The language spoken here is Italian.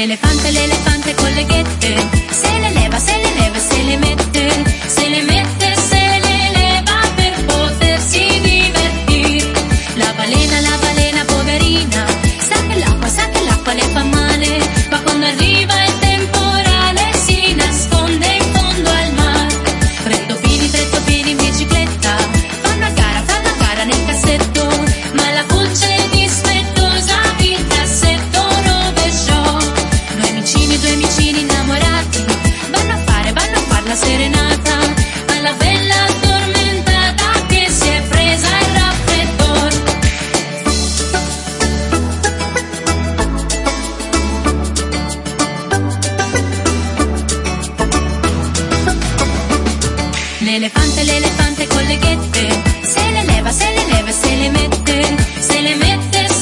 L'elefante con le ghette, se le leva, se le leva, se le mette, se le mette, se le leva per potersi divertire. La balena poverina, sa che l'acqua le fa male, ma quando arriva il temporale si nasconde in fondo al mare. Tre toppini in bicicletta, fanno a gara nel cassetto, ma la pulce dispettosa il cassetto rovesciò. Due amicini innamorati vanno a fare la serenata alla bella addormentata che si è presa il raffreddore. L'elefante con le ghette, se le leva, se le leva, se le mette, se le mette,